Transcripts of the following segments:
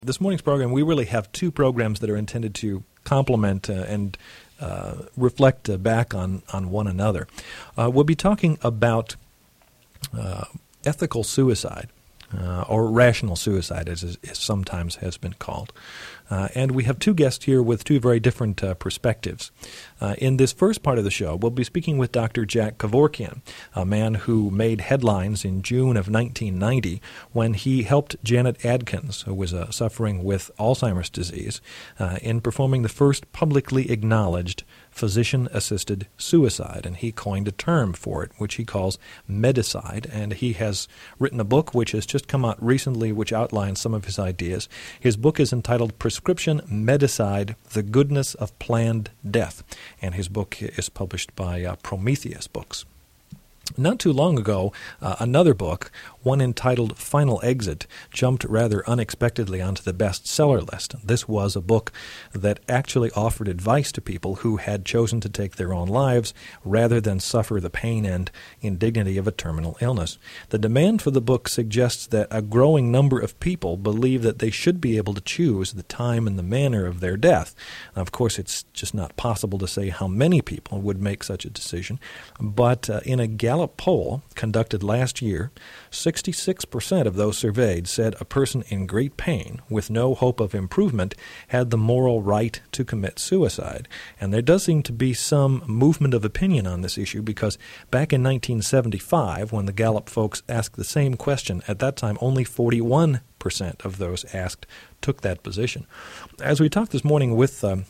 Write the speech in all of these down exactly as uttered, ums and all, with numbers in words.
This morning's program, we really have two programs that are intended to complement uh, and uh, reflect uh, back on, on one another. Uh, we'll be talking about uh, ethical suicide, uh, or rational suicide, as it sometimes has been called. Uh, and we have two guests here with two very different uh, perspectives. Uh, in this first part of the show, we'll be speaking with Doctor Jack Kevorkian, a man who made headlines in June of nineteen ninety when he helped Janet Adkins, who was uh, suffering with Alzheimer's disease, uh, in performing the first publicly acknowledged physician-assisted suicide. And he coined a term for it, which he calls medicide. And he has written a book which has just come out recently, which outlines some of his ideas. His book is entitled Prescription Medicide, The Goodness of Planned Death. And his book is published by uh, Prometheus Books. Not too long ago, uh, another book, one entitled Final Exit, jumped rather unexpectedly onto the bestseller list. This was a book that actually offered advice to people who had chosen to take their own lives rather than suffer the pain and indignity of a terminal illness. The demand for the book suggests that a growing number of people believe that they should be able to choose the time and the manner of their death. Now, of course, it's just not possible to say how many people would make such a decision, but uh, in a Gallup poll conducted last year, sixty-six percent of those surveyed said a person in great pain with no hope of improvement had the moral right to commit suicide. And there does seem to be some movement of opinion on this issue, because back in nineteen seventy-five, when the Gallup folks asked the same question, at that time only forty-one percent of those asked took that position. As we talked this morning with um,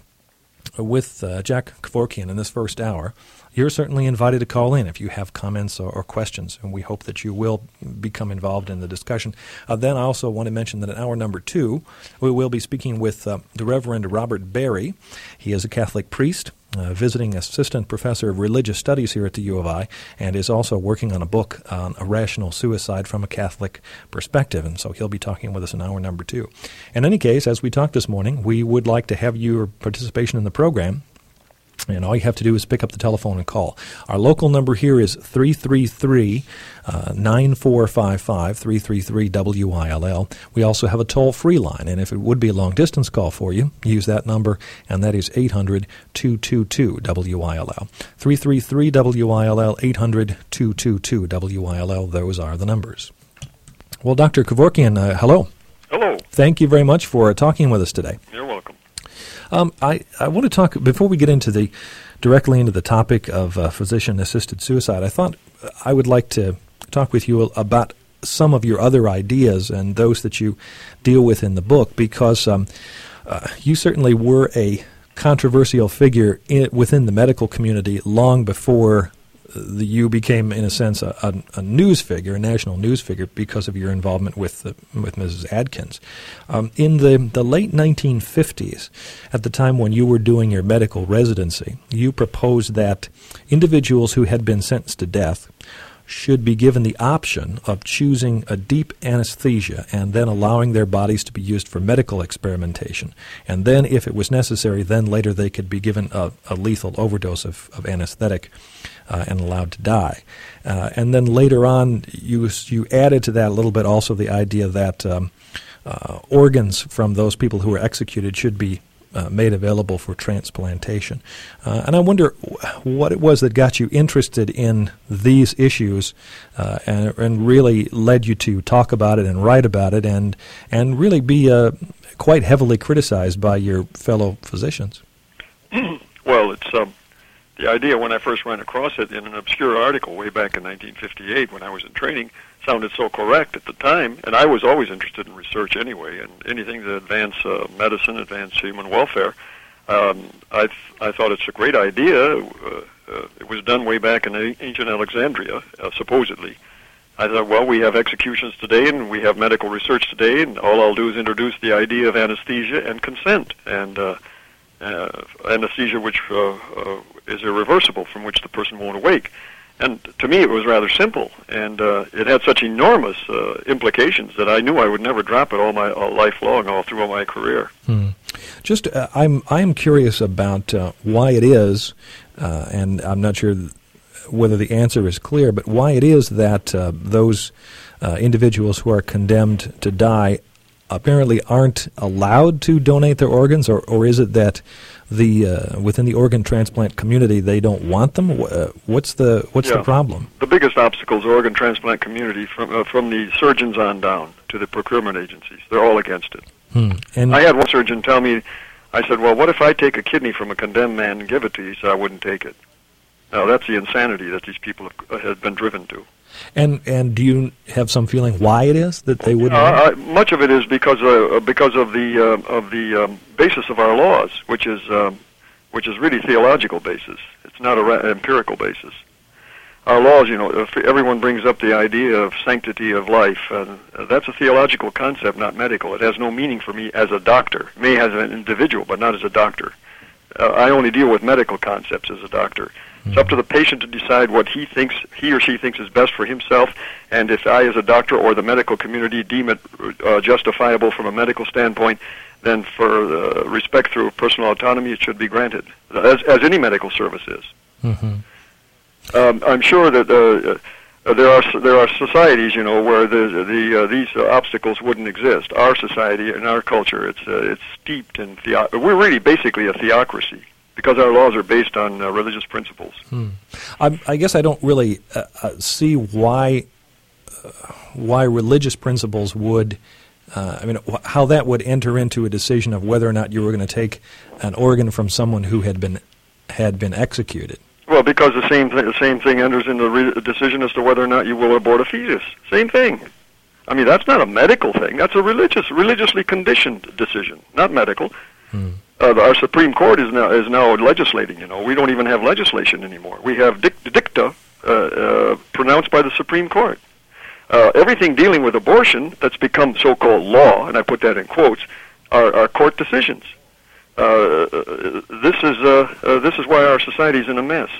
with uh, Jack Kevorkian in this first hour, you're certainly invited to call in if you have comments or, or questions, and we hope that you will become involved in the discussion. Uh, then I also want to mention that in hour number two, we will be speaking with uh, the Reverend Robert Barry. He is a Catholic priest, uh, visiting assistant professor of religious studies here at the U of I, and is also working on a book on a rational suicide from a Catholic perspective, and so he'll be talking with us in hour number two. In any case, as we talked this morning, we would like to have your participation in the program. And all you have to do is pick up the telephone and call. Our local number here is three three three, nine four five five, three three three W I L L. We also have a toll-free line, and if it would be a long-distance call for you, use that number, and that is eight hundred, two two two, W I L L. three three three W I L L, eight hundred, two two two, W I L L. Those are the numbers. Well, Doctor Kevorkian, uh, hello. Hello. Thank you very much for uh, talking with us today. You're welcome. Um, I, I want to talk, before we get into the directly into the topic of uh, physician-assisted suicide, I thought I would like to talk with you about some of your other ideas and those that you deal with in the book, because um, uh, you certainly were a controversial figure in, within the medical community long before the, you became, in a sense, a, a, a news figure, a national news figure, because of your involvement with the, with Missus Adkins. Um, in the, the late nineteen fifties, at the time when you were doing your medical residency, you proposed that individuals who had been sentenced to death should be given the option of choosing a deep anesthesia and then allowing their bodies to be used for medical experimentation. And then, if it was necessary, then later they could be given a, a lethal overdose of, of anesthetic uh, and allowed to die. Uh, and then later on, you you added to that a little bit also the idea that um, uh, organs from those people who were executed should be Uh, made available for transplantation. Uh, and I wonder what it was that got you interested in these issues uh, and, and really led you to talk about it and write about it and, and really be uh, quite heavily criticized by your fellow physicians. Well, it's um, the idea when I first ran across it in an obscure article way back in nineteen fifty-eight when I was in training sounded so correct at the time, and I was always interested in research anyway, and anything to advance uh, medicine, advance human welfare. Um, I th- I thought it's a great idea. Uh, uh, it was done way back in ancient Alexandria, uh, supposedly. I thought, well, we have executions today, and we have medical research today, and all I'll do is introduce the idea of anesthesia and consent, and uh, uh, anesthesia which uh, uh, is irreversible, from which the person won't awake. And to me, it was rather simple, and uh, it had such enormous uh, implications that I knew I would never drop it all my all life long, all through all my career. Hmm. Just, uh, I'm I am curious about uh, why it is, uh, and I'm not sure whether the answer is clear, but why it is that uh, those uh, individuals who are condemned to die apparently aren't allowed to donate their organs, or, or is it that the uh, within the organ transplant community they don't want them? Uh, what's the what's yeah. the problem? The biggest obstacle is the organ transplant community from uh, from the surgeons on down to the procurement agencies. They're all against it. Hmm. And I had one surgeon tell me, I said, well, what if I take a kidney from a condemned man and give it to you? He said, I wouldn't take it. Now, that's the insanity that these people have, have been driven to. And and do you have some feeling why it is that they wouldn't? Uh, I, much of it is because uh, because of the uh, of the um, basis of our laws, which is um, which is really theological basis. It's not a ra- empirical basis. Our laws, you know, if everyone brings up the idea of sanctity of life. Uh, that's a theological concept, not medical. It has no meaning for me as a doctor. It may as an individual, but not as a doctor. Uh, I only deal with medical concepts as a doctor. It's up to the patient to decide what he thinks, he or she thinks is best for himself, and if I, as a doctor or the medical community, deem it uh, justifiable from a medical standpoint, then for uh, respect through personal autonomy, it should be granted, as, as any medical service is. Mm-hmm. Um, I'm sure that uh, uh, there are there are societies, you know, where the the uh, these uh, obstacles wouldn't exist. Our society and our culture, it's uh, it's steeped in theo- we're really basically a theocracy, because our laws are based on uh, religious principles. Hmm. I, I guess I don't really uh, uh, see why uh, why religious principles would, uh, I mean, wh- how that would enter into a decision of whether or not you were going to take an organ from someone who had been had been executed. Well, because the same th- the same thing enters into the re- decision as to whether or not you will abort a fetus. Same thing. I mean, that's not a medical thing. That's a religious, religiously conditioned decision, not medical. Hmm. Uh, our Supreme Court is now is now legislating. You know, we don't even have legislation anymore. We have dic- dicta uh, uh, pronounced by the Supreme Court. Uh, everything dealing with abortion that's become so-called law, and I put that in quotes, are, are court decisions. Uh, this is uh, uh, this is why our society is in a mess.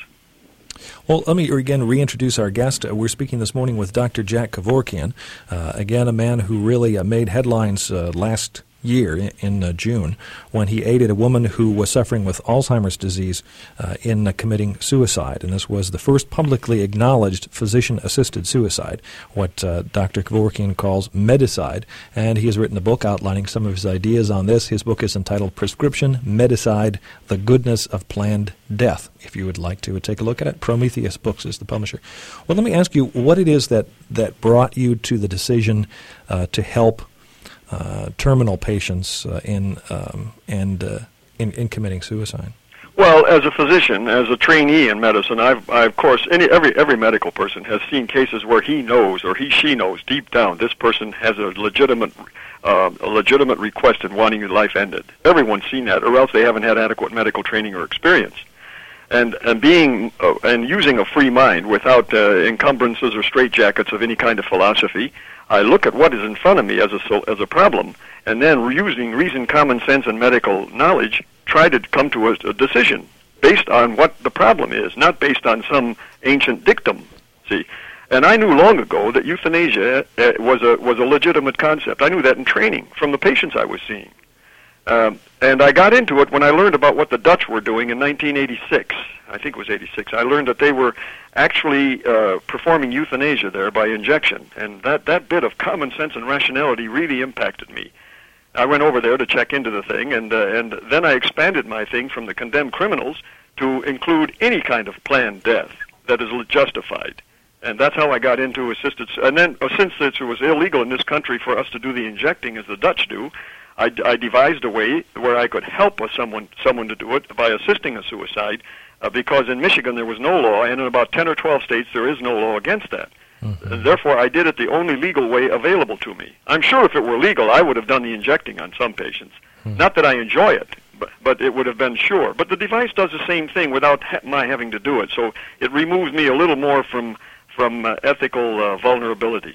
Well, let me again reintroduce our guest. Uh, we're speaking this morning with Doctor Jack Kevorkian, uh, again a man who really uh, made headlines uh, last year in, in uh, June when he aided a woman who was suffering with Alzheimer's disease uh, in uh, committing suicide. And this was the first publicly acknowledged physician-assisted suicide, what uh, Doctor Kevorkian calls medicide. And he has written a book outlining some of his ideas on this. His book is entitled Prescription Medicide, The Goodness of Planned Death. If you would like to take a look at it, Prometheus Books is the publisher. Well, let me ask you what it is that, that brought you to the decision uh, to help Uh, terminal patients uh, in um, and uh, in, in committing suicide. Well, as a physician, as a trainee in medicine, I've, I of course, any every every medical person has seen cases where he knows or he she knows deep down this person has a legitimate uh, a legitimate request in wanting your life ended. Everyone's seen that, or else they haven't had adequate medical training or experience. And and being uh, and using a free mind without uh, encumbrances or straitjackets of any kind of philosophy, I look at what is in front of me as a as a problem, and then using reason, common sense, and medical knowledge, try to come to a, a decision based on what the problem is, not based on some ancient dictum. See, and I knew long ago that euthanasia uh, was a was a legitimate concept. I knew that in training from the patients I was seeing. Um, and I got into it when I learned about what the Dutch were doing in nineteen eighty-six. I think it was eighty-six. I learned that they were actually uh, performing euthanasia there by injection. And that, that bit of common sense and rationality really impacted me. I went over there to check into the thing, and, uh, and then I expanded my thing from the condemned criminals to include any kind of planned death that is justified. And that's how I got into assisted. And then, uh, since it was illegal in this country for us to do the injecting as the Dutch do, I, I devised a way where I could help someone someone to do it by assisting a suicide, uh, because in Michigan there was no law, and in about ten or twelve states there is no law against that. Mm-hmm. And therefore, I did it the only legal way available to me. I'm sure if it were legal, I would have done the injecting on some patients. Mm-hmm. Not that I enjoy it, but, but it would have been sure. But the device does the same thing without ha- my having to do it, so it removes me a little more from, from uh, ethical uh, vulnerability.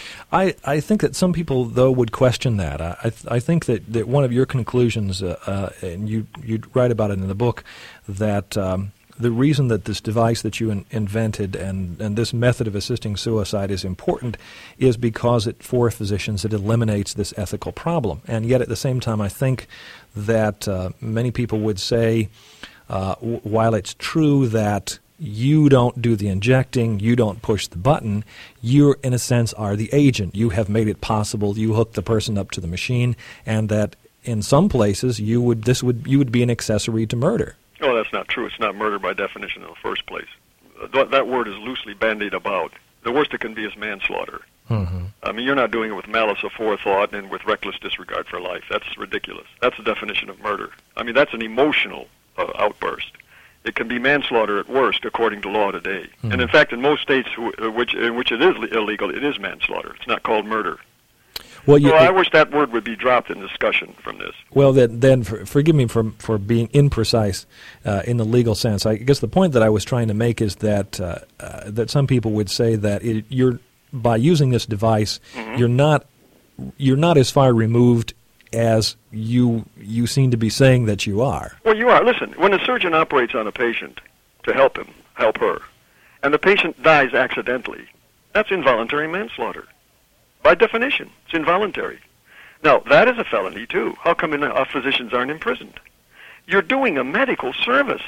I, I think that some people, though, would question that. I I, I think that, that one of your conclusions, uh, uh, and you you write about it in the book, that um, the reason that this device that you in, invented and, and this method of assisting suicide is important is because it, for physicians, it eliminates this ethical problem. And yet, at the same time, I think that uh, many people would say, uh, w- while it's true that You don't do the injecting. You don't push the button. You, in a sense, are the agent. You have made it possible. You hook the person up to the machine, and that in some places you would this would you would be an accessory to murder. Oh, that's not true. It's not murder by definition in the first place. Th- that word is loosely bandied about. The worst it can be is manslaughter. Mm-hmm. I mean, you're not doing it with malice aforethought and with reckless disregard for life. That's ridiculous. That's the definition of murder. I mean, that's an emotional uh, outburst. It can be manslaughter at worst, according to law today. Mm-hmm. And in fact, in most states w- which, in which it is illegal, it is manslaughter. It's not called murder. Well, you, so I wish that word would be dropped in discussion from this. Well, then, then for, forgive me for for being imprecise uh, in the legal sense. I guess the point that I was trying to make is that uh, uh, that some people would say that it, you're by using this device, mm-hmm. you're not you're not as far removed as you you seem to be saying that you are. Well, you are. Listen, when a surgeon operates on a patient to help him, help her, and the patient dies accidentally, that's involuntary manslaughter. By definition, it's involuntary. Now, that is a felony, too. How come in, uh, physicians aren't imprisoned? You're doing a medical service.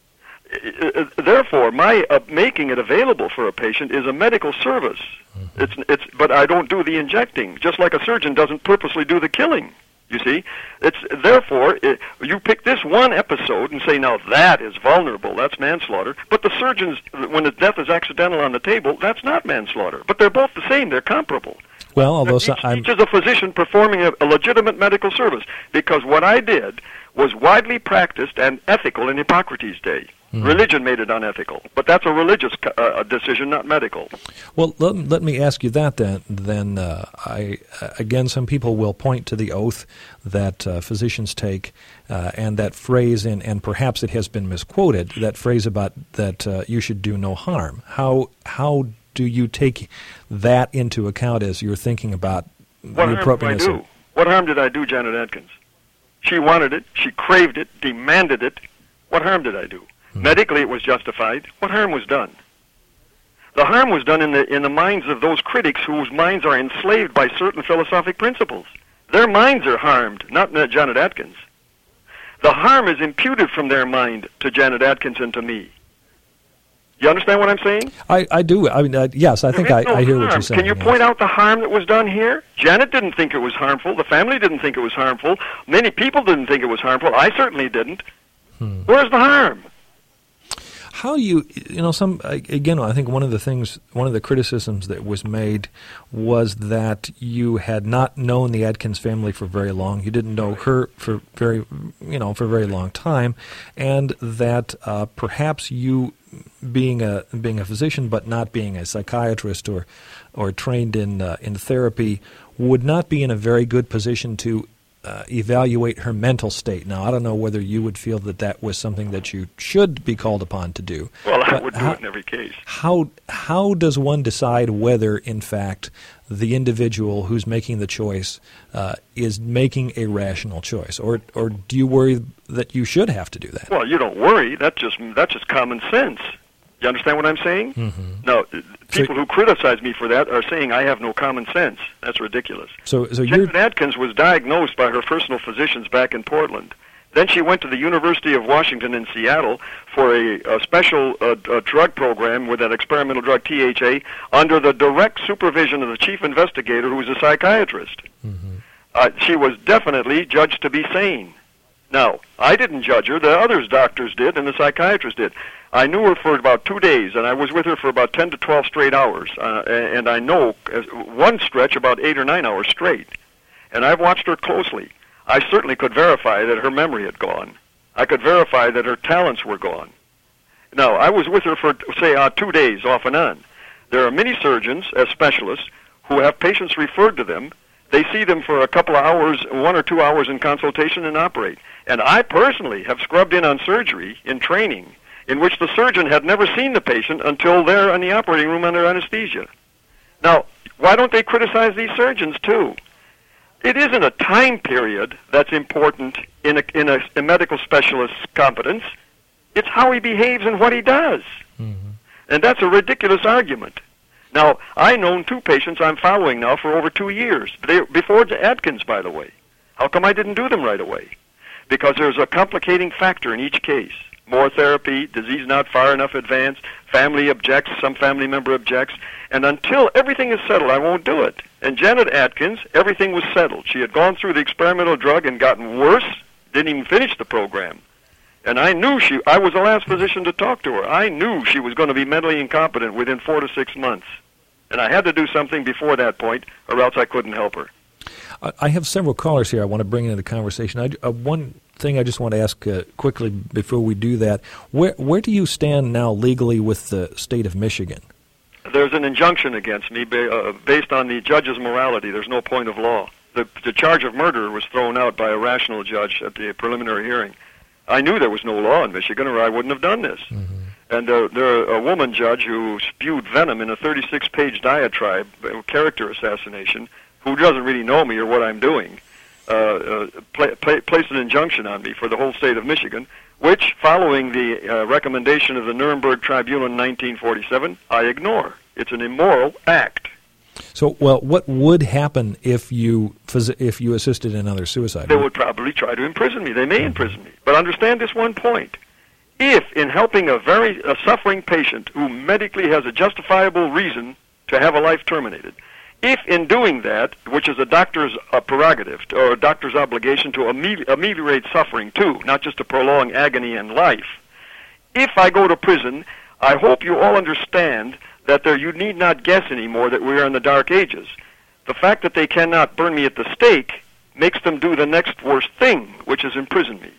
Uh, therefore, my uh, making it available for a patient is a medical service. Mm-hmm. It's, it's, but I don't do the injecting, just like a surgeon doesn't purposely do the killing. You see? It's therefore, it, you pick this one episode and say, now that is vulnerable, that's manslaughter. But the surgeons, when the death is accidental on the table, that's not manslaughter. But they're both the same, they're comparable. Well, although each, I'm... each is a physician performing a, a legitimate medical service, because what I did was widely practiced and ethical in Hippocrates' day. Mm. Religion made it unethical, but that's a religious uh, decision, not medical. Well, let, let me ask you that then. Then, uh, I uh, again, some people will point to the oath that uh, physicians take, uh, and that phrase, in, and perhaps it has been misquoted, that phrase about that uh, you should do no harm. How how do you take that into account as you're thinking about what the appropriateness? What harm did I do? What harm did I do, Janet Atkins? She wanted it. She craved it, demanded it. What harm did I do? Hmm. Medically, it was justified. What harm was done? The harm was done in the in the minds of those critics whose minds are enslaved by certain philosophic principles. Their minds are harmed, not Janet Atkins. The harm is imputed from their mind to Janet Atkins and to me. You understand what I'm saying? I, I do. I mean, uh, yes, I think I, no I hear harm. what you're saying. Can you yes. point out the harm that was done here? Janet didn't think it was harmful. The family didn't think it was harmful. Many people didn't think it was harmful. I certainly didn't. Hmm. Where's the harm? How you, you know, some, again, I think one of the things, one of the criticisms that was made was that you had not known the Atkins family for very long. You didn't know her for very, you know, for a very long time, and that uh, perhaps you, being a being a physician but not being a psychiatrist or or trained in uh, in therapy, would not be in a very good position to Uh, evaluate her mental state. Now, I don't know whether you would feel that that was something that you should be called upon to do. Well, I would do how, it in every case. How how does one decide whether, in fact, the individual who's making the choice uh, is making a rational choice, or or do you worry that you should have to do that? Well, you don't worry. That's just that's just common sense. You understand what I'm saying? Mm-hmm. No, people so, who criticize me for that are saying I have no common sense. That's ridiculous. So, so Janet Atkins was diagnosed by her personal physicians back in Portland. Then she went to the University of Washington in Seattle for a, a special uh, a drug program with that experimental drug T H A under the direct supervision of the chief investigator, who was a psychiatrist. Mm-hmm. Uh, she was definitely judged to be sane. Now, I didn't judge her. The others doctors did, and the psychiatrist did. I knew her for about two days, and I was with her for about ten to twelve straight hours. Uh, and I know one stretch about eight or nine hours straight. And I've watched her closely. I certainly could verify that her memory had gone. I could verify that her talents were gone. Now, I was with her for, say, uh, two days off and on. There are many surgeons, as specialists, who have patients referred to them. They see them for a couple of hours, one or two hours in consultation, and operate. And I personally have scrubbed in on surgery in training in which the surgeon had never seen the patient until they're in the operating room under anesthesia. Now, why don't they criticize these surgeons, too? It isn't a time period that's important in a, in a, a medical specialist's competence. It's how he behaves and what he does. Mm-hmm. And that's a ridiculous argument. Now, I known two patients I'm following now for over two years, they, before Atkins, by the way. How come I didn't do them right away? Because there's a complicating factor in each case. more therapy, disease not far enough advanced, family objects, some family member objects, and until everything is settled, I won't do it. And Janet Atkins, everything was settled. She had gone through the experimental drug and gotten worse, didn't even finish the program. And I knew she, I was the last physician to talk to her. I knew she was going to be mentally incompetent within four to six months. And I had to do something before that point, or else I couldn't help her. I have several callers here I want to bring into the conversation. I, uh, one thing I just want to ask uh, quickly before we do that, where where do you stand now legally with the state of Michigan? There's an injunction against me ba- uh, based on the judge's morality. There's no point of law. The, the charge of murder was thrown out by a rational judge at the preliminary hearing. I knew there was no law in Michigan, or I wouldn't have done this. Mm-hmm. And uh, there a woman judge who spewed venom in a thirty-six page diatribe, uh, character assassination, who doesn't really know me or what I'm doing, uh, uh, pla- pla- placed an injunction on me for the whole state of Michigan, which, following the uh, recommendation of the Nuremberg Tribunal in nineteen forty-seven, I ignore. It's an immoral act. So, well, what would happen if you if you assisted in another suicide? They would probably try to imprison me. They may imprison me. But understand this one point. If, in helping a very a suffering patient who medically has a justifiable reason to have a life terminated, if in doing that, which is a doctor's uh, prerogative, or a doctor's obligation to ameli- ameliorate suffering too, not just to prolong agony and life, if I go to prison, I hope you all understand that there you need not guess anymore that we are in the Dark Ages. The fact that they cannot burn me at the stake makes them do the next worst thing, which is imprison me.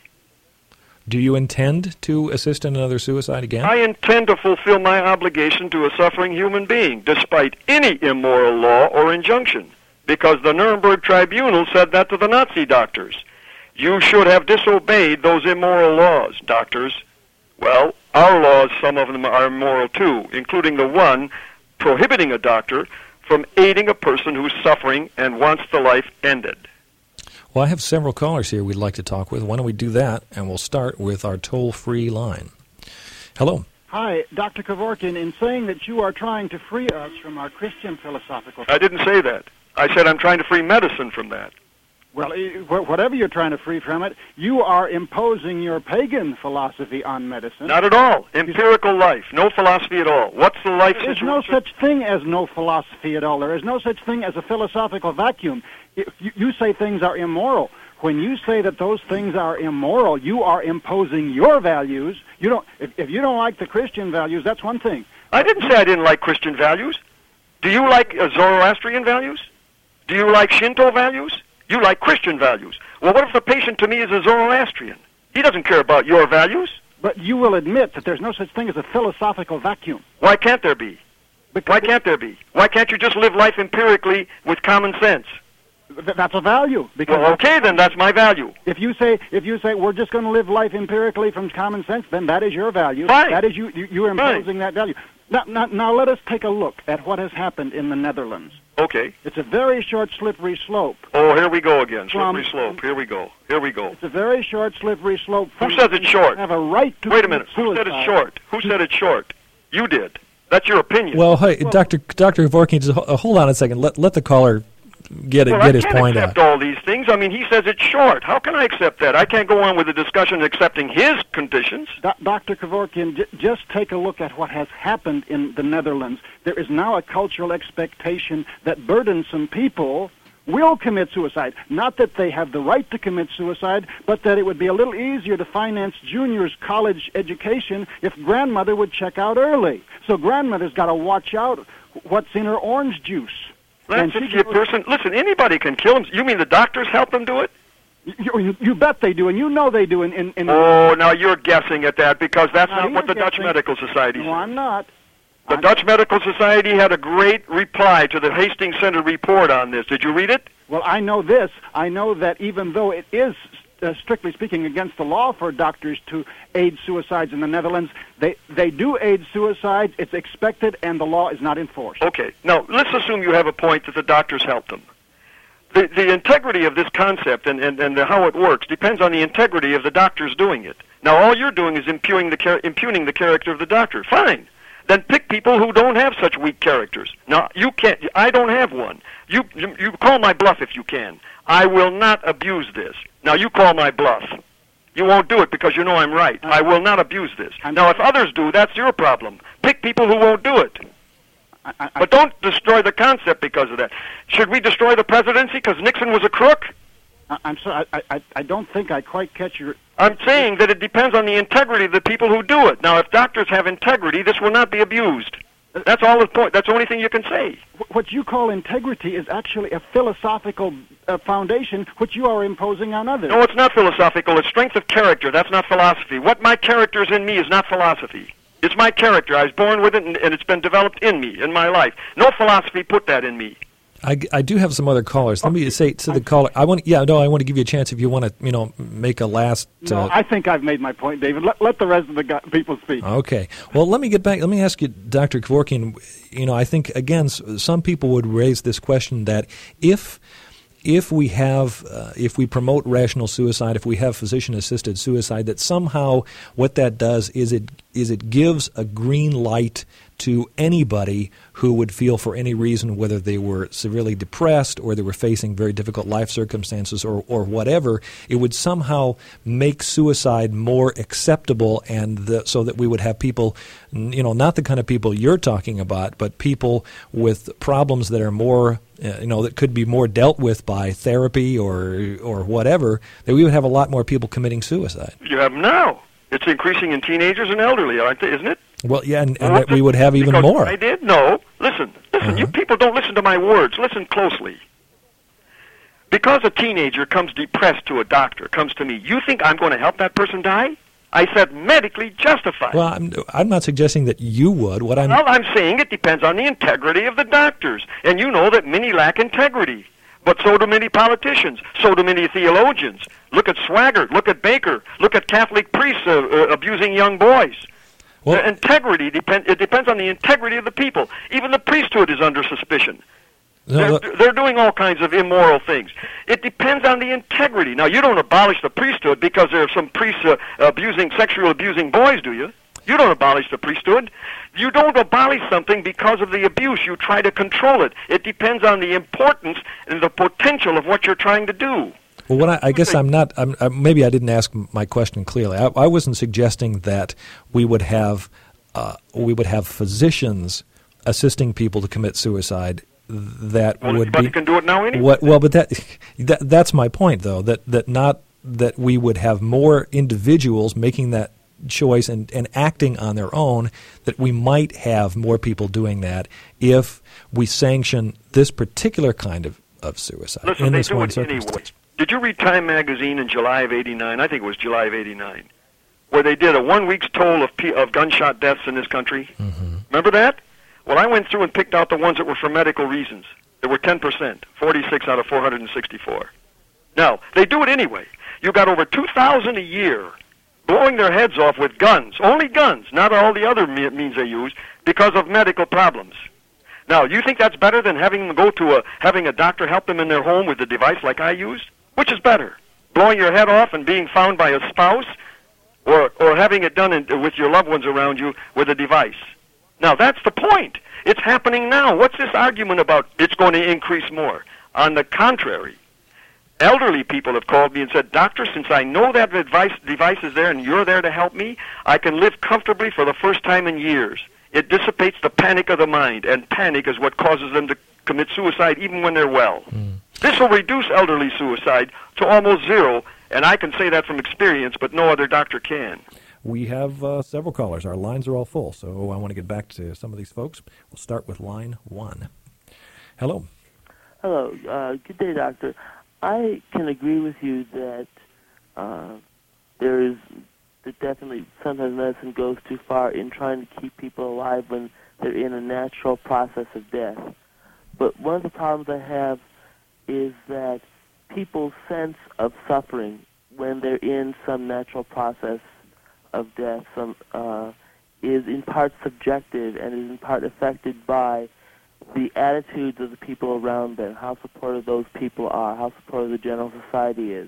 Do you intend to assist in another suicide again? I intend to fulfill my obligation to a suffering human being, despite any immoral law or injunction, because the Nuremberg Tribunal said that to the Nazi doctors. You should have disobeyed those immoral laws, doctors. Well, our laws, some of them are immoral too, including the one prohibiting a doctor from aiding a person who's suffering and wants the life ended. Well, I have several callers here we'd like to talk with. Why don't we do that, and we'll start with our toll-free line. Hello. Hi, Doctor Kevorkian. In saying that you are trying to free us from our Christian philosophical... I didn't say that. I said I'm trying to free medicine from that. Well, whatever you're trying to free from it, you are imposing your pagan philosophy on medicine. Not at all. Empirical life. No philosophy at all. What's the life situation? situation? There is no such thing as no philosophy at all. There is no such thing as a philosophical vacuum. You, you say things are immoral. When you say that those things are immoral, you are imposing your values. You don't. If, if you don't like the Christian values, that's one thing. I didn't say I didn't like Christian values. Do you like uh, Zoroastrian values? Do you like Shinto values? You like Christian values. Well, what if the patient to me is a Zoroastrian? He doesn't care about your values. But you will admit that there's no such thing as a philosophical vacuum. Why can't there be? Because Why can't there be? Why can't you just live life empirically with common sense? Th- that's a value. Because well, okay, then that's my value. If you say if you say we're just going to live life empirically from common sense, then that is your value. Fine. That is you. You, you are imposing Fine. that value. Now, now, now let us take a look at what has happened in the Netherlands. Okay. It's a very short, slippery slope. Oh, here we go again. Slippery From, slope. Here we go. Here we go. It's a very short, slippery slope. Who says it's short? Have a right to Wait a minute. suicide. Who said it's short? Who said it's short? You did. That's your opinion. Well, hey, well, Doctor Doctor Kevorkian, just uh, hold on a second. Let let the caller get it, well, get his point out. I can't accept all these things. I mean, he says it's short. How can I accept that? I can't go on with the discussion accepting his conditions. Do- Doctor Kevorkian, j- just take a look at what has happened in the Netherlands. There is now a cultural expectation that burdensome people will commit suicide. Not that they have the right to commit suicide, but that it would be a little easier to finance juniors' college education if grandmother would check out early. So grandmother's got to watch out what's in her orange juice. That's if a person. Listen, anybody can kill him. You mean the doctors help them do it? You, you, you bet they do, and you know they do. In, in, in oh, now you're guessing at that because that's now not what the guessing. Dutch Medical Society said. No, I'm not. The I'm Dutch Medical Society had a great reply to the Hastings Center report on this. Did you read it? Well, I know this. I know that even though it is, uh, strictly speaking, against the law for doctors to aid suicides in the Netherlands, they, they do aid suicides. It's expected, and the law is not enforced. Okay. Now, let's assume you have a point that the doctors helped them. The, the integrity of this concept and, and, and the, how it works depends on the integrity of the doctors doing it. Now, all you're doing is impugning the, char- impugning the character of the doctor. Fine. Then pick people who don't have such weak characters. Now, you can't. I don't have one. You, you you call my bluff if you can. I will not abuse this. Now, you call my bluff. You won't do it because you know I'm right. I will not abuse this. Now, if others do, that's your problem. Pick people who won't do it. I, I, But don't destroy the concept because of that. Should we destroy the presidency because Nixon was a crook? I, I'm sorry. I, I, I don't think I quite catch your... I'm saying that it depends on the integrity of the people who do it. Now, if doctors have integrity, this will not be abused. That's all the point. That's the only thing you can say. What you call integrity is actually a philosophical uh, foundation which you are imposing on others. No, it's not philosophical. It's strength of character. That's not philosophy. What my character is in me is not philosophy. It's my character. I was born with it, and, and it's been developed in me, in my life. No philosophy put that in me. I, I do have some other callers. Let me say to the caller, I want yeah no I want to give you a chance if you want to you know make a last. No, uh, I think I've made my point, David. Let, let the rest of the go- people speak. Okay. Well, let me get back. Let me ask you, Doctor Kevorkian. You know, I think again, s- some people would raise this question that if if we have uh, if we promote rational suicide, if we have physician-assisted suicide, that somehow what that does is it is it gives a green light to anybody who would feel for any reason, whether they were severely depressed or they were facing very difficult life circumstances or, or whatever, it would somehow make suicide more acceptable, and the, so that we would have people, you know, not the kind of people you're talking about, but people with problems that are more, uh, you know, that could be more dealt with by therapy or or whatever, that we would have a lot more people committing suicide. You have them now. It's increasing in teenagers and elderly, aren't they, isn't it? Well, yeah, and, and Well, that we would have even because more. I did? No. Listen, listen, Uh-huh. you people don't listen to my words. Listen closely. Because a teenager comes depressed to a doctor, comes to me, you think I'm going to help that person die? I said medically justified. Well, I'm, I'm not suggesting that you would. What I'm Well, I'm saying it depends on the integrity of the doctors. And you know that many lack integrity. But so do many politicians. So do many theologians. Look at Swaggart. Look at Baker. Look at Catholic priests uh, uh, abusing young boys. well, The integrity depend. It depends on the integrity of the people. Even the priesthood is under suspicion. no, They're, look, they're doing all kinds of immoral things. It depends on the integrity. Now, you don't abolish the priesthood because there are some priests uh, abusing, sexual abusing boys, do you? You don't abolish the priesthood. You don't abolish something because of the abuse. You try to control it. It depends on the importance and the potential of what you're trying to do. well, what I, I guess I'm not. I'm, I, maybe I didn't ask my question clearly. I, I wasn't suggesting that we would have uh, we would have physicians assisting people to commit suicide. That Well, would anybody be can do it now anyway. what. Well, but that, that that's my point, though. That that not that we would have more individuals making that choice and, and acting on their own, that we might have more people doing that if we sanction this particular kind of, of suicide Listen, in they this do one it anyway. circumstance. Did you read Time magazine in July of eighty-nine? I think it was July of eighty-nine, where they did a one week's toll of, P- of gunshot deaths in this country? Mm-hmm. Remember that? Well, I went through and picked out the ones that were for medical reasons. There were ten percent, forty-six out of four hundred sixty-four. Now, they do it anyway. You got over two thousand a year blowing their heads off with guns, only guns, not all the other me- means they use, because of medical problems. Now, you think that's better than having them go to a having a doctor help them in their home with a device like I used? Which is better, blowing your head off and being found by a spouse, or or having it done in, with your loved ones around you with a device? Now, that's the point. It's happening now. What's this argument about it's going to increase more? On the contrary, elderly people have called me and said, Doctor, since I know that advice, device is there and you're there to help me, I can live comfortably for the first time in years. It dissipates the panic of the mind, and panic is what causes them to commit suicide even when they're well. Mm. This will reduce elderly suicide to almost zero, and I can say that from experience, but no other doctor can. We have uh, several callers. Our lines are all full, so I want to get back to some of these folks. We'll start with line one. Hello. Hello. Uh, good day, Doctor. I can agree with you that uh, there is that definitely sometimes medicine goes too far in trying to keep people alive when they're in a natural process of death. But one of the problems I have is that people's sense of suffering when they're in some natural process of death some, uh, is in part subjective and is in part affected by the attitudes of the people around them, how supportive those people are, how supportive the general society is.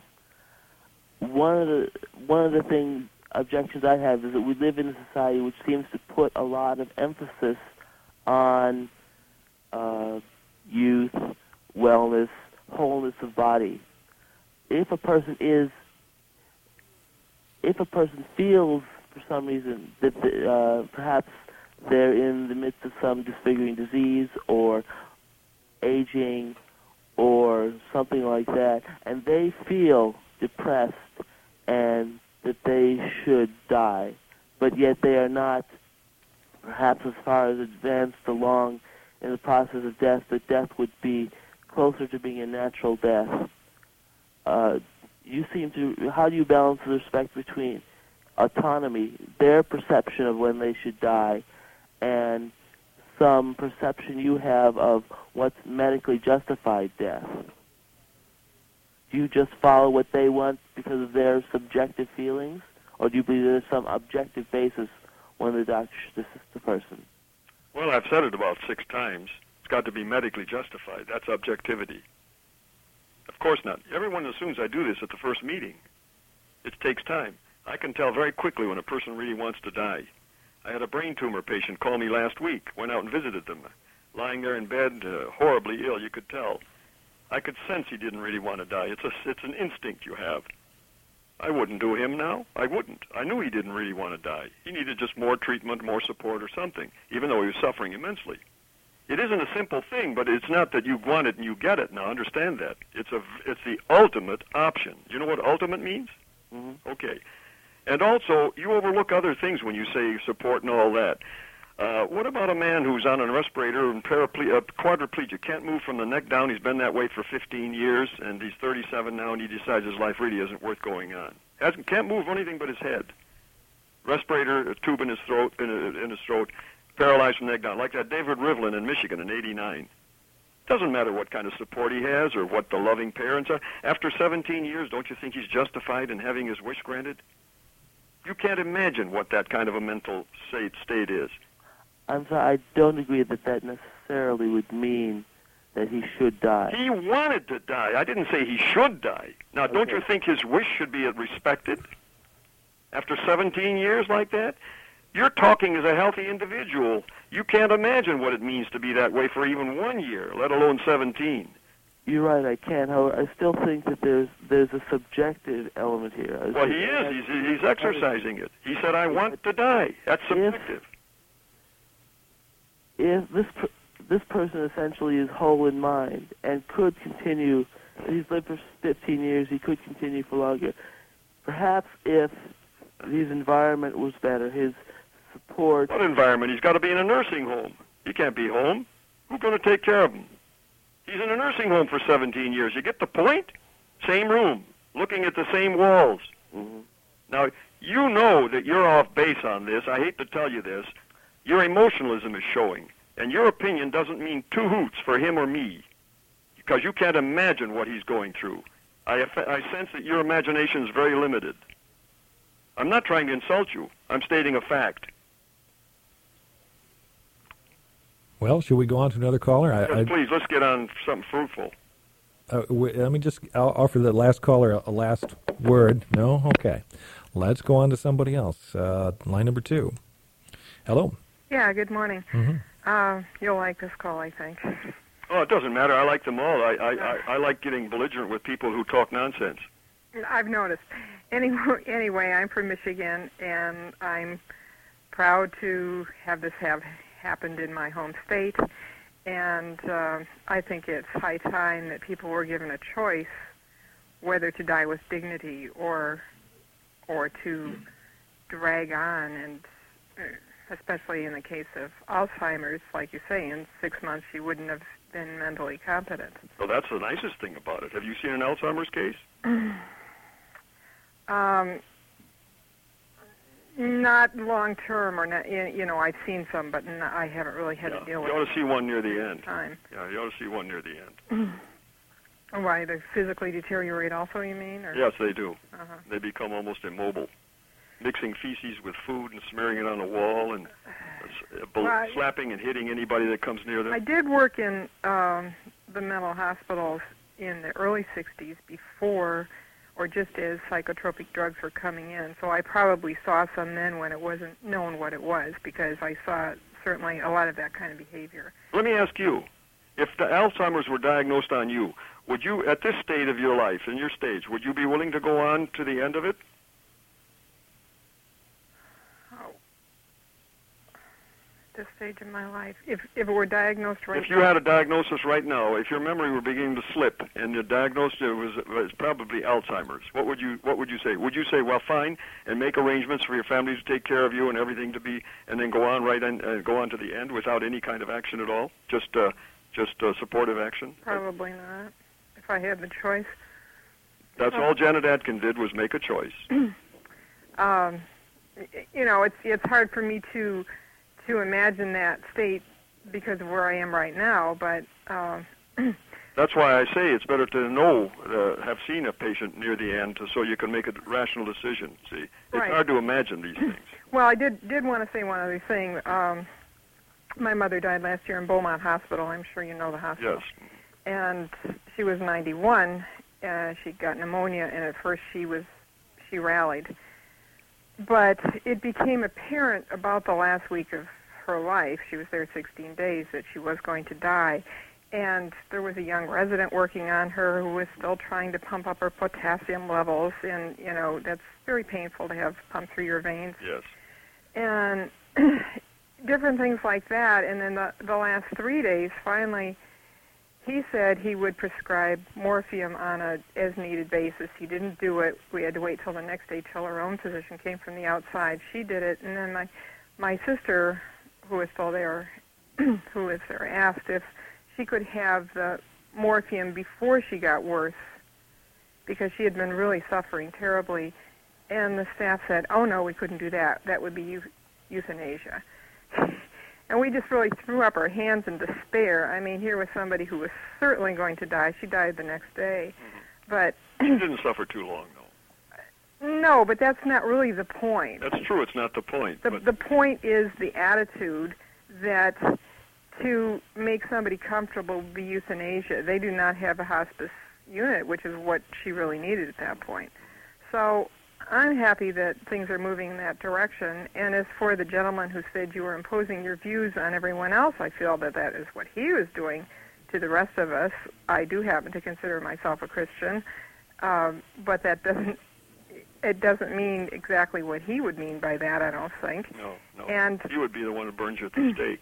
One of the one of the things objections I have is that we live in a society which seems to put a lot of emphasis on uh, youth, wellness, wholeness of body. If a person is if a person feels for some reason that the, uh, perhaps they're in the midst of some disfiguring disease or aging or something like that, and they feel depressed and that they should die, but yet they are not perhaps as far as advanced along in the process of death, that death would be closer to being a natural death. Uh, you seem to, how do you balance the respect between autonomy, their perception of when they should die, and some perception you have of what's medically justified death? Do you just follow what they want because of their subjective feelings, or do you believe there's some objective basis when the doctor should assist the person? Well, I've said it about six times. It's got to be medically justified. That's objectivity. Of course not. Everyone assumes I do this at the first meeting. It takes time. I can tell very quickly when a person really wants to die. I had a brain tumor patient call me last week, went out and visited them. Lying there in bed, uh, horribly ill, you could tell. I could sense he didn't really want to die. It's a, it's an instinct you have. I wouldn't do him now. I wouldn't. I knew he didn't really want to die. He needed just more treatment, more support or something, even though he was suffering immensely. It isn't a simple thing, but it's not that you want it and you get it. Now, understand that. It's a, it's the ultimate option. You know what ultimate means? Mm-hmm. Okay. And also, you overlook other things when you say support and all that. Uh, what about a man who's on a respirator and paraple- uh, quadriplegic, can't move from the neck down? He's been that way for fifteen years, and he's thirty-seven now, and he decides his life really isn't worth going on. Hasn't, can't move anything but his head. Respirator, a tube in his throat, in, a, in his throat, paralyzed from the neck down, like that David Rivlin in Michigan in eighty-nine. Doesn't matter what kind of support he has or what the loving parents are. After seventeen years, don't you think he's justified in having his wish granted? You can't imagine what that kind of a mental state, state is. I'm sorry, I don't agree that that necessarily would mean that he should die. He wanted to die. I didn't say he should die. Now, Okay. don't you think his wish should be respected after seventeen years like that? You're talking as a healthy individual. You can't imagine what it means to be that way for even one year, let alone seventeen. You're right, I can. However, I still think that there's there's a subjective element here. I Well, think he that- is. He's, he's exercising it. He said, I want to die. That's subjective. If this per- this person essentially is whole in mind and could continue, he's lived for fifteen years, he could continue for longer. Perhaps if his environment was better, his support... What environment? He's got to be in a nursing home. He can't be home. Who's going to take care of him? He's in a nursing home for seventeen years. You get the point? Same room, looking at the same walls. Mhm. Now, you know that you're off base on this. I hate to tell you this. Your emotionalism is showing, and your opinion doesn't mean two hoots for him or me, because you can't imagine what he's going through. I, I sense that your imagination is very limited. I'm not trying to insult you. I'm stating a fact. Well, should we go on to another caller? I, Yes, I, please, let's get on something fruitful. uh, w- let me just I'll offer the last caller a, a last word. No? Okay. Let's go on to somebody else. Uh, line number two. Hello. Yeah, good morning. Mm-hmm. Uh, you'll like this call, I think. Oh, it doesn't matter. I like them all. I, I, I, I like getting belligerent with people who talk nonsense. I've noticed. Anyway, anyway, I'm from Michigan, and I'm proud to have this have happened in my home state. And uh, I think it's high time that people were given a choice whether to die with dignity or or to drag on, and uh, especially in the case of Alzheimer's, like you say, in six months she wouldn't have been mentally competent. Well, that's the nicest thing about it. Have you seen an Alzheimer's case? Um, not long term, or not, you know, I've seen some, but n- I haven't really had Yeah. to deal You with ought it to see one near the end. time. Yeah, you ought to see one near the end. Why, they physically deteriorate also, you mean? Or? Yes, they do. Uh-huh. They become almost immobile. Mixing feces with food and smearing it on the wall and uh, bel- Well, I- slapping and hitting anybody that comes near them. I did work in um, the mental hospitals in the early sixties before, or just as psychotropic drugs were coming in. So I probably saw some then when it wasn't known what it was, because I saw certainly a lot of that kind of behavior. Let me ask you, if the Alzheimer's were diagnosed on you, would you, at this state of your life, in your stage, would you be willing to go on to the end of it? this stage of my life? If if it were diagnosed right If you now? had a diagnosis right now, if your memory were beginning to slip and the diagnosis was was probably Alzheimer's, what would you what would you say? Would you say, well, fine, and make arrangements for your family to take care of you and everything to be, and then go on right and uh, go on to the end without any kind of action at all, just uh, just uh, supportive action? Probably not. If I had the choice. That's all Janet Adkin did, was make a choice. um, you know, it's it's hard for me to to imagine that state because of where I am right now, but uh, that's why I say it's better to know, uh, have seen a patient near the end, to, so you can make a rational decision. See, it's right. hard to imagine these things. Well, I did did want to say one other thing. Um, my mother died last year in Beaumont Hospital. I'm sure you know the hospital. Yes. And she was ninety-one. Uh, she got pneumonia, and at first she was she rallied. But it became apparent about the last week of her life, she was there sixteen days, that she was going to die. And there was a young resident working on her who was still trying to pump up her potassium levels, and, you know, that's very painful to have pumped through your veins. Yes. And different things like that. And then the, the last three days, finally, he said he would prescribe morphium on a as-needed basis. He didn't do it. We had to wait till the next day till her own physician came from the outside. She did it, and then my my sister, who is still there, who is there, asked if she could have the morphium before she got worse, because she had been really suffering terribly. And the staff said, oh, no, we couldn't do that. That would be euth- euthanasia. And we just really threw up our hands in despair. I mean, here was somebody who was certainly going to die. She died the next day. Mm-hmm. But She didn't suffer too long, though. No, but that's not really the point. That's true. It's not the point. The, but the point is the attitude that to make somebody comfortable would be euthanasia. They do not have a hospice unit, which is what she really needed at that point. So I'm happy that things are moving in that direction. And as for the gentleman who said you were imposing your views on everyone else, I feel that that is what he was doing to the rest of us. I do happen to consider myself a Christian, um, but that doesn't it doesn't mean exactly what he would mean by that, I don't think. No, no. And he would be the one who burns you at the stake.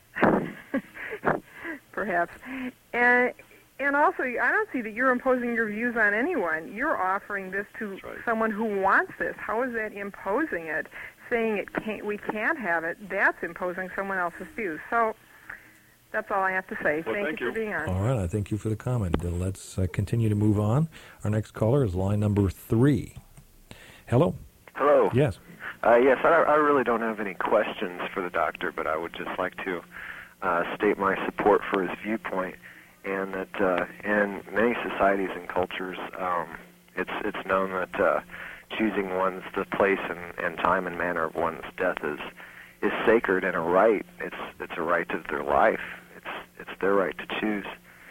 Perhaps. And and also, I don't see that you're imposing your views on anyone. You're offering this to That's right. someone who wants this. How is that imposing it? Saying it can't, we can't have it, that's imposing someone else's views. So that's all I have to say. Well, thank, thank you for you. being on. All right, I thank you for the comment. Uh, Let's uh, continue to move on. Our next caller is line number three. Hello? Hello. Yes. Uh, yes, I, I really don't have any questions for the doctor, but I would just like to uh, state my support for his viewpoint, and that uh, in many societies and cultures, um, it's it's known that uh, choosing one's the place and, and time and manner of one's death is is sacred and a right. It's it's a right of their life. It's it's their right to choose.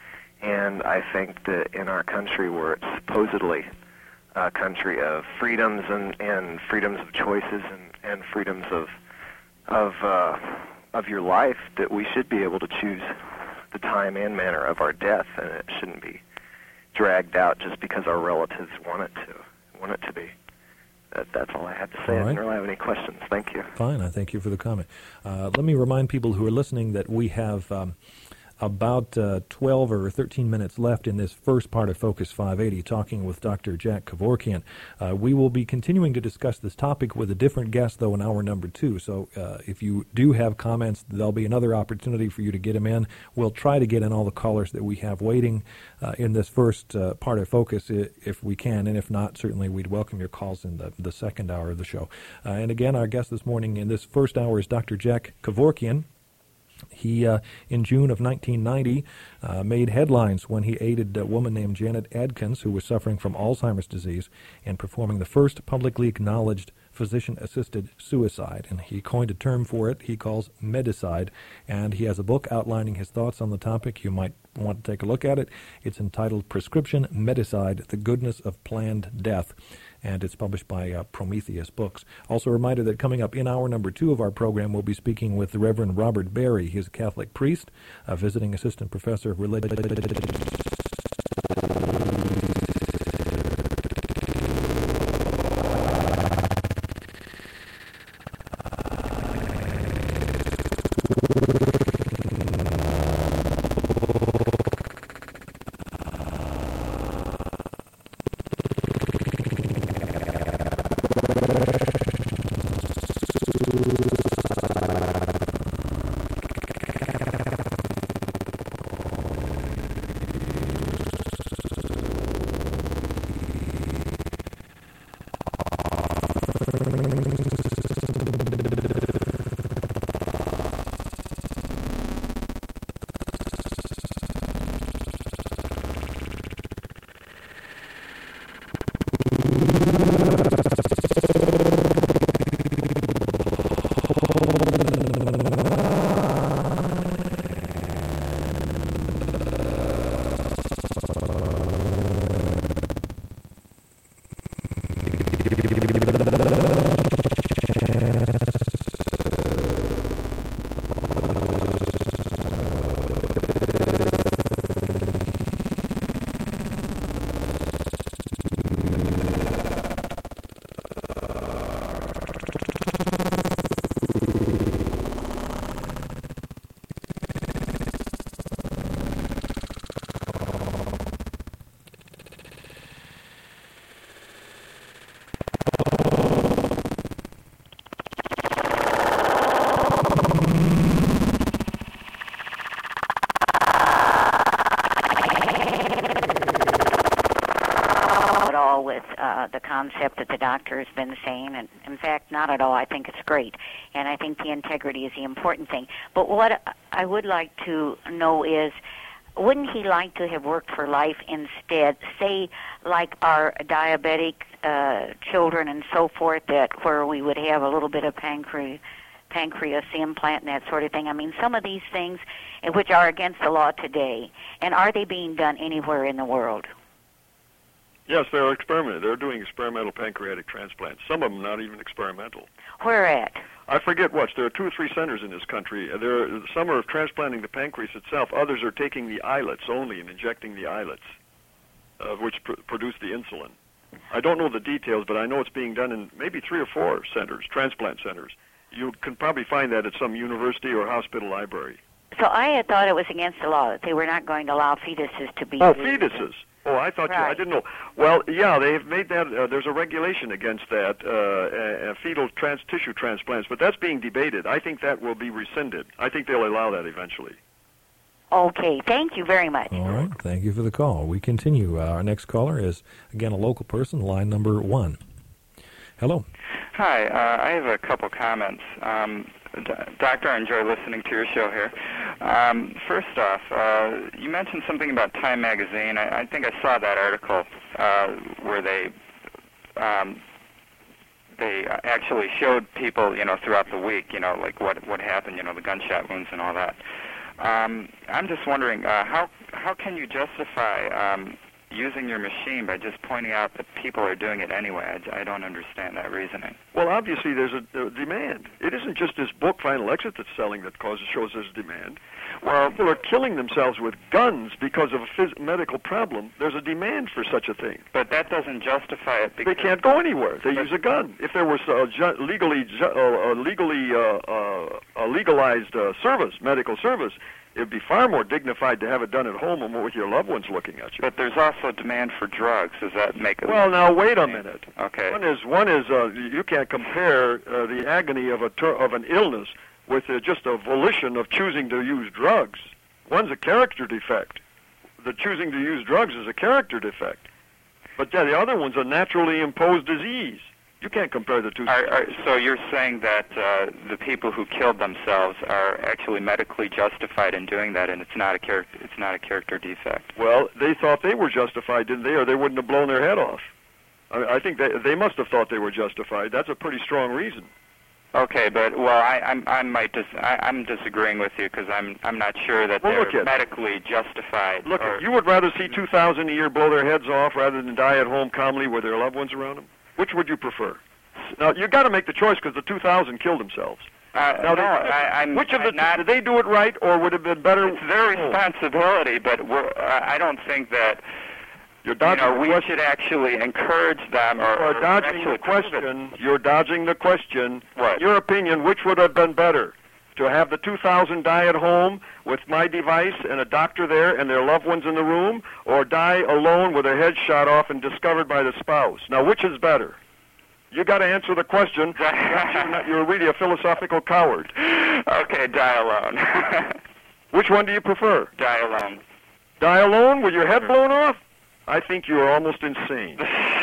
And I think that in our country, where it's supposedly a country of freedoms and, and freedoms of choices and, and freedoms of of uh, of your life, that we should be able to choose the time and manner of our death, and it shouldn't be dragged out just because our relatives want it to want it to be. That, that's all I have to say. All right. I don't really have any questions. Thank you. Fine, I thank you for the comment. Uh, let me remind people who are listening that we have um, about uh, twelve or thirteen minutes left in this first part of Focus five eighty, talking with Doctor Jack Kevorkian. Uh, we will be continuing to discuss this topic with a different guest, though, in hour number two. So uh, if you do have comments, there'll be another opportunity for you to get them in. We'll try to get in all the callers that we have waiting uh, in this first uh, part of Focus if we can, and if not, certainly we'd welcome your calls in the, the second hour of the show. Uh, and again, our guest this morning in this first hour is Doctor Jack Kevorkian. He, uh, in June of nineteen ninety, uh, made headlines when he aided a woman named Janet Adkins, who was suffering from Alzheimer's disease, in performing the first publicly acknowledged physician-assisted suicide. And he coined a term for it he calls medicide, and he has a book outlining his thoughts on the topic. You might want to take a look at it. It's entitled Prescription Medicide, The Goodness of Planned Death, and it's published by uh, Prometheus Books. Also a reminder that coming up in hour number two of our program, we'll be speaking with the Reverend Robert Barry. He's a Catholic priest, a visiting assistant professor of religion. The concept that the doctor has been saying, and in fact, not at all. I think it's great, and I think the integrity is the important thing. But what I would like to know is, wouldn't he like to have worked for life instead, say, like our diabetic uh, children and so forth, that where we would have a little bit of pancreas, pancreas implant and that sort of thing? I mean, some of these things which are against the law today, and are they being done anywhere in the world? Yes, they're experimenting. They're doing experimental pancreatic transplants. Some of them not even experimental. Where at? I forget which. There are two or three centers in this country. There are, some are transplanting the pancreas itself. Others are taking the islets only and injecting the islets, uh, which pr- produce the insulin. I don't know the details, but I know it's being done in maybe three or four centers, transplant centers. You can probably find that at some university or hospital library. So I had thought it was against the law, that they were not going to allow fetuses to be Oh, used. fetuses. Oh, I thought right. you, I didn't know. Well, yeah, they've made that, uh, there's a regulation against that, uh, uh, fetal trans tissue transplants, but that's being debated. I think that will be rescinded. I think they'll allow that eventually. Okay, thank you very much. All right, thank you for the call. We continue. Uh, our next caller is, again, a local person, line number one. Hello. Hi, uh, I have a couple comments. Um, D- Doctor, I enjoy listening to your show here. Um, first off, uh, you mentioned something about Time Magazine. I, I think I saw that article uh, where they um, they actually showed people, you know, throughout the week, you know, like what what happened, you know, the gunshot wounds and all that. Um, I'm just wondering, uh, how how can you justify um, using your machine by just pointing out that people are doing it anyway? I, I don't understand that reasoning. Well, obviously there's a, a demand. It isn't just this book, Final Exit, that's selling that causes shows there's demand. Well, people are killing themselves with guns because of a phys- medical problem. There's a demand for such a thing. But that doesn't justify it. They can't go anywhere. They use a gun. If there was a ju- legally ju- uh, legally uh, uh, a legalized uh, service, medical service, it would be far more dignified to have it done at home and with your loved ones looking at you. But there's also demand for drugs. Does that make it? Well, now wait a minute. Okay. One is one is uh, you can't compare uh, the agony of a ter- of an illness with uh, just a volition of choosing to use drugs. One's a character defect. The choosing to use drugs is a character defect. But yeah, the other one's a naturally imposed disease. You can't compare the two. Are, are, so you're saying that uh, the people who killed themselves are actually medically justified in doing that, and it's not a character. It's not a character defect. Well, they thought they were justified, didn't they, or they wouldn't have blown their head off. I, I think they they must have thought they were justified. That's a pretty strong reason. Okay, but well, I I'm, I might dis- I, I'm disagreeing with you because I'm I'm not sure that well, they're medically justified. Look, or, you would rather see two thousand a year blow their heads off rather than die at home calmly with their loved ones around them? Which would you prefer? Now, you got to make the choice because the two thousand killed themselves. Uh, now, no, they, I, I'm which of the not, did they do it right, or would it have been better? It's their responsibility, but we're, uh, I don't think that you're dodging you know, the we question. should actually encourage them. Or, You're or dodging the question. You're dodging the question. What? In your opinion, which would have been better? To have the two thousand die at home with my device and a doctor there and their loved ones in the room, or die alone with their heads shot off and discovered by the spouse? Now, which is better? You got to answer the question. you're, not, you're really a philosophical coward. Okay, die alone. Which one do you prefer? Die alone. Die alone with your head blown off? I think you are almost insane.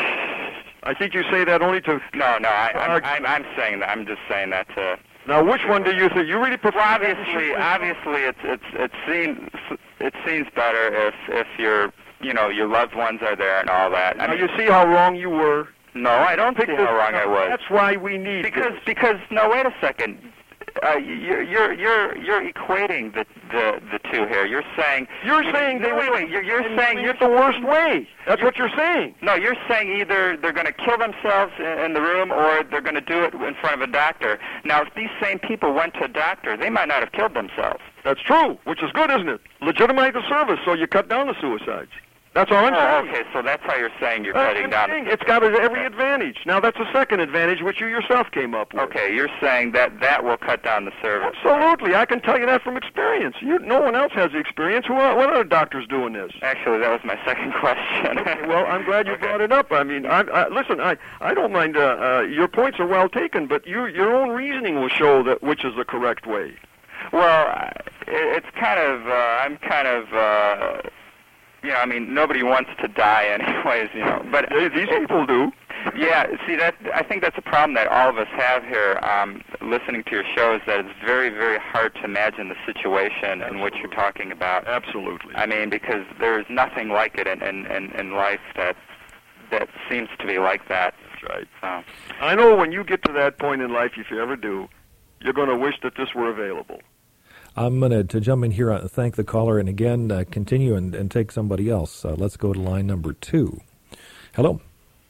I think you say that only to... No, no, I, I'm, I'm, I'm saying that. I'm just saying that to... Now, which one do you think? You really prefer... Well, obviously, obviously, it's it's it seems it seems better if if your you know your loved ones are there and all that. I now mean, you see how wrong you were. No, I don't see how wrong I was. That's why we need because this. because no, wait a second. Uh, you're you're you're you're equating the, the the two here. You're saying you're saying they wait wait. You're, you're saying you're the worst way. That's what you're saying. No, you're saying either they're going to kill themselves in, in the room or they're going to do it in front of a doctor. Now, if these same people went to a doctor, they might not have killed themselves. That's true, which is good, isn't it? Legitimize the service so you cut down the suicides. That's all I'm oh, saying. Okay, so that's how you're saying you're uh, cutting I'm down. Saying it's got every advantage. Now, that's a second advantage which you yourself came up with. Okay, you're saying that that will cut down the service. Absolutely. I can tell you that from experience. You, no one else has the experience. Who are, what other doctors doing this? Actually, that was my second question. Okay, well, I'm glad you okay. brought it up. I mean, I, I, listen, I, I don't mind. Uh, uh, your points are well taken, but you, your own reasoning will show that which is the correct way. Well, it's kind of, uh, I'm kind of... Uh, You know, I mean, nobody wants to die anyways, you know. But they, these people do. Yeah, see, that I think that's a problem that all of us have here, um, listening to your show, is that it's very, very hard to imagine the situation Absolutely. in which you're talking about. Absolutely. I mean, because there's nothing like it in, in, in, in life that that seems to be like that. That's right. So. I know when you get to that point in life, if you ever do, you're going to wish that this were available. I'm going to jump in here and thank the caller, and again, uh, continue and, and take somebody else. Uh, let's go to line number two. Hello.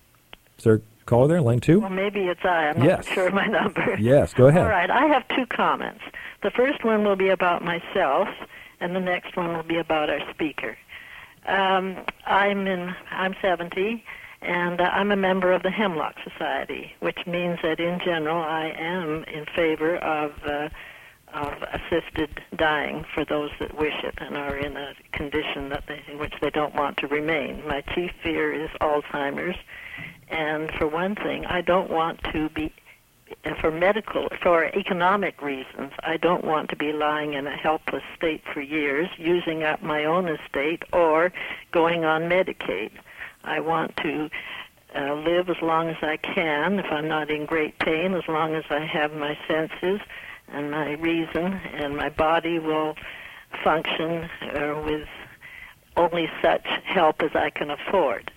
Is there a caller there, line two? Well, maybe it's I. I'm yes. not sure of my number. Yes, go ahead. All right, I have two comments. The first one will be about myself, and the next one will be about our speaker. Um, I'm in. I'm seventy, and uh, I'm a member of the Hemlock Society, which means that in general I am in favor of... Uh, of assisted dying for those that wish it and are in a condition that they, in which they don't want to remain. My chief fear is Alzheimer's, and for one thing, I don't want to be, for medical, for economic reasons, I don't want to be lying in a helpless state for years, using up my own estate or going on Medicaid. I want to uh, live as long as I can, if I'm not in great pain, as long as I have my senses and my reason, and my body will function uh, with only such help as I can afford.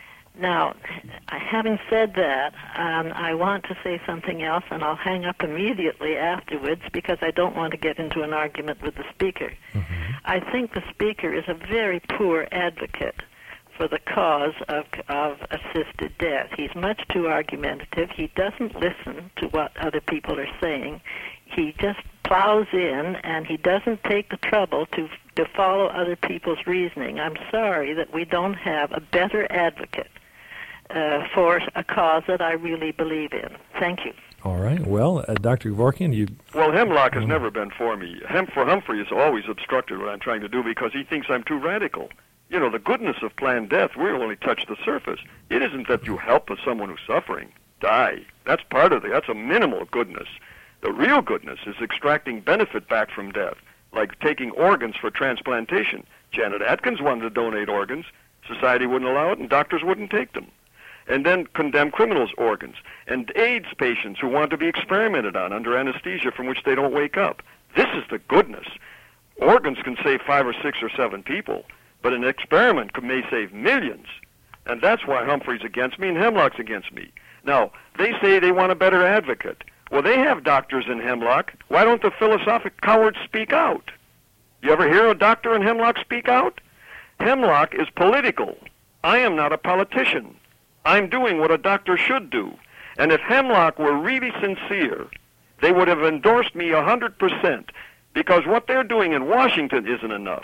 Now, having said that, um, I want to say something else, and I'll hang up immediately afterwards because I don't want to get into an argument with the speaker. Mm-hmm. I think the speaker is a very poor advocate for the cause of, of assisted death. He's much too argumentative. He doesn't listen to what other people are saying. He just plows in, and he doesn't take the trouble to to follow other people's reasoning. I'm sorry that we don't have a better advocate uh, for a cause that I really believe in. Thank you. All right. Well, uh, Doctor Kevorkian, you... Well, Hemlock has never been for me. Hem for Humphrey has always obstructed what I'm trying to do because he thinks I'm too radical. You know, the goodness of planned death, we only touch the surface. It isn't that you help someone who's suffering die. That's part of it. That's a minimal goodness. The real goodness is extracting benefit back from death, like taking organs for transplantation. Janet Atkins wanted to donate organs. Society wouldn't allow it, and doctors wouldn't take them. And then condemn criminals' organs. And AIDS patients who want to be experimented on under anesthesia from which they don't wake up. This is the goodness. Organs can save five or six or seven people, but an experiment may save millions. And that's why Humphrey's against me and Hemlock's against me. Now, they say they want a better advocate. Well, they have doctors in Hemlock. Why don't the philosophic cowards speak out? You ever hear a doctor in Hemlock speak out? Hemlock is political. I am not a politician. I'm doing what a doctor should do. And if Hemlock were really sincere, they would have endorsed me one hundred percent, because what they're doing in Washington isn't enough.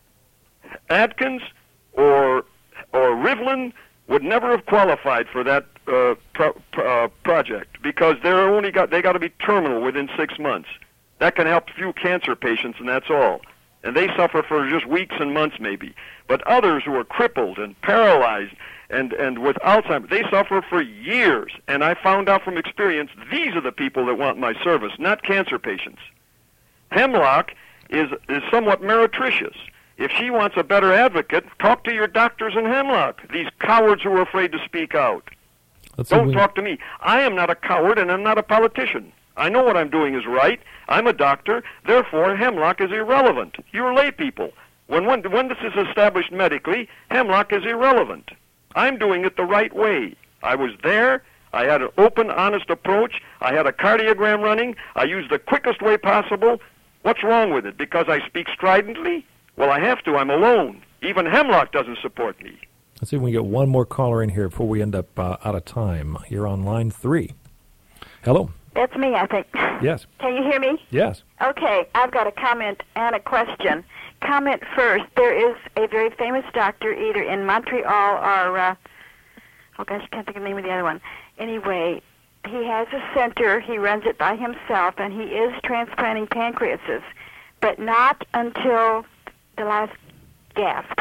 Atkins or or Rivlin would never have qualified for that uh, pro uh, project because they're only got they got to be terminal within six months. That can help few cancer patients, and that's all. and they suffer for just weeks and months maybe. But others who are crippled and paralyzed and, and with Alzheimer's, they suffer for years. And I found out from experience, these are the people that want my service, not cancer patients. Hemlock is, is somewhat meretricious. If she wants a better advocate, talk to your doctors in Hemlock, these cowards who are afraid to speak out. Let's Don't we... talk to me. I am not a coward, and I'm not a politician. I know what I'm doing is right. I'm a doctor. Therefore, Hemlock is irrelevant. You're lay people. When, when, when this is established medically, Hemlock is irrelevant. I'm doing it the right way. I was there. I had an open, honest approach. I had a cardiogram running. I used the quickest way possible. What's wrong with it? Because I speak stridently? Well, I have to. I'm alone. Even Hemlock doesn't support me. Let's see if we can get one more caller in here before we end up uh, out of time. You're on line three. Hello. That's me, I think. Yes. Can you hear me? Yes. Okay, I've got a comment and a question. Comment first. There is a very famous doctor either in Montreal or, uh, oh gosh, I can't think of the name of the other one. Anyway, he has a center. He runs it by himself, and he is transplanting pancreases, but not until the last gasp.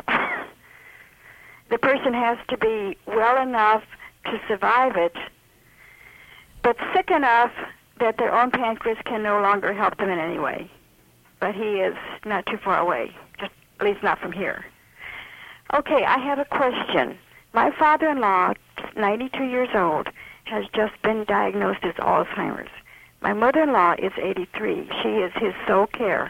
The person has to be well enough to survive it, but sick enough that their own pancreas can no longer help them in any way. But he is not too far away, just at least not from here. Okay, I have a question. My father-in-law, ninety-two years old, has just been diagnosed as Alzheimer's. My mother-in-law is eighty-three. She is his sole care.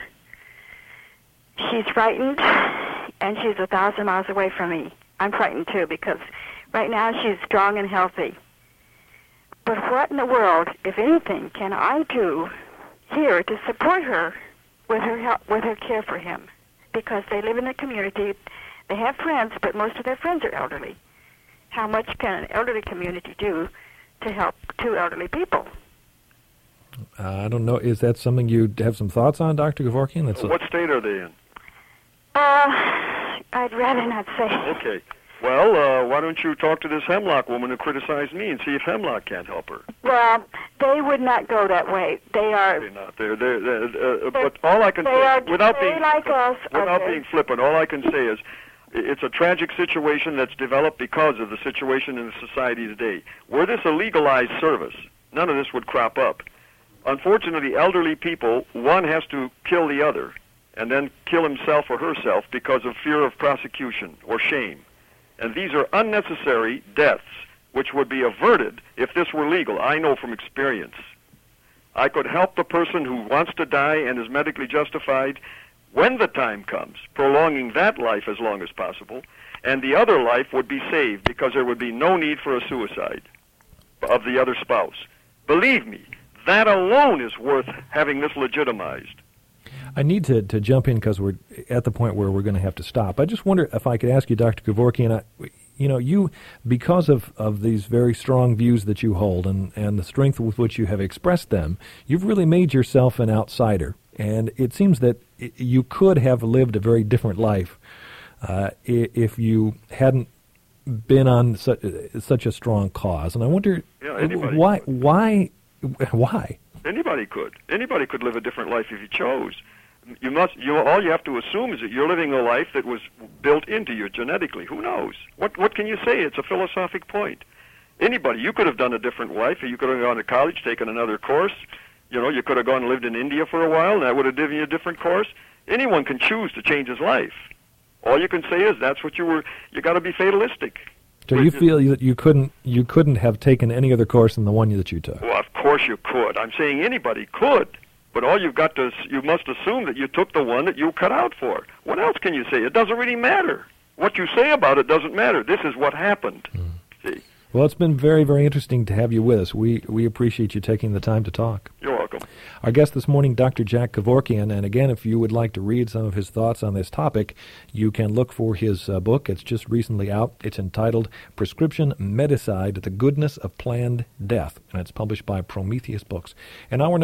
She's frightened, and she's a thousand miles away from me. I'm frightened, too, because right now she's strong and healthy. But what in the world, if anything, can I do here to support her with her help, with her care for him? Because they live in the community, they have friends, but most of their friends are elderly. How much can an elderly community do to help two elderly people? Uh, I don't know. Is that something you have some thoughts on, Doctor Kevorkian? That's what a... state are they in? Uh, I'd rather not say. Okay. Well, uh, why don't you talk to this Hemlock woman who criticized me and see if Hemlock can't help her? Well, they would not go that way. They are. They're not. They're. They're. they're, uh, they're but all I can they say, are, without they being like us, without okay. being flippant, all I can say is, it's a tragic situation that's developed because of the situation in the society today. Were this a legalized service, none of this would crop up. Unfortunately, elderly people, one has to kill the other, and then kill himself or herself because of fear of prosecution or shame. And these are unnecessary deaths, which would be averted if this were legal. I know from experience. I could help the person who wants to die and is medically justified when the time comes, prolonging that life as long as possible, and the other life would be saved because there would be no need for a suicide of the other spouse. Believe me, that alone is worth having this legitimized. I need to, to jump in because we're at the point where we're going to have to stop. I just wonder if I could ask you, Doctor Kevorkian, I, you know, you, because of, of these very strong views that you hold and, and the strength with which you have expressed them, you've really made yourself an outsider. And it seems that you could have lived a very different life uh, if you hadn't been on such, such a strong cause. And I wonder yeah, why, why, why? Anybody could. Anybody could live a different life if you chose. You must. You all you have to assume is that you're living a life that was built into you genetically. Who knows? What What can you say? It's a philosophic point. Anybody. You could have done a different life. Or you could have gone to college, taken another course. You know, you could have gone and lived in India for a while, and that would have given you a different course. Anyone can choose to change his life. All you can say is that's what you were. You got to be fatalistic. So you feel that you couldn't you couldn't have taken any other course than the one that you took? Well, of course you could. I'm saying anybody could. But all you've got to, you must assume that you took the one that you cut out for. What else can you say? It doesn't really matter. What you say about it doesn't matter. This is what happened. Mm. See? Well, it's been very, very interesting to have you with us. We we appreciate you taking the time to talk. You're welcome. Our guest this morning, Doctor Jack Kevorkian, and again, if you would like to read some of his thoughts on this topic, you can look for his uh, book. It's just recently out. It's entitled Prescription Medicide, The Goodness of Planned Death, and it's published by Prometheus Books. And our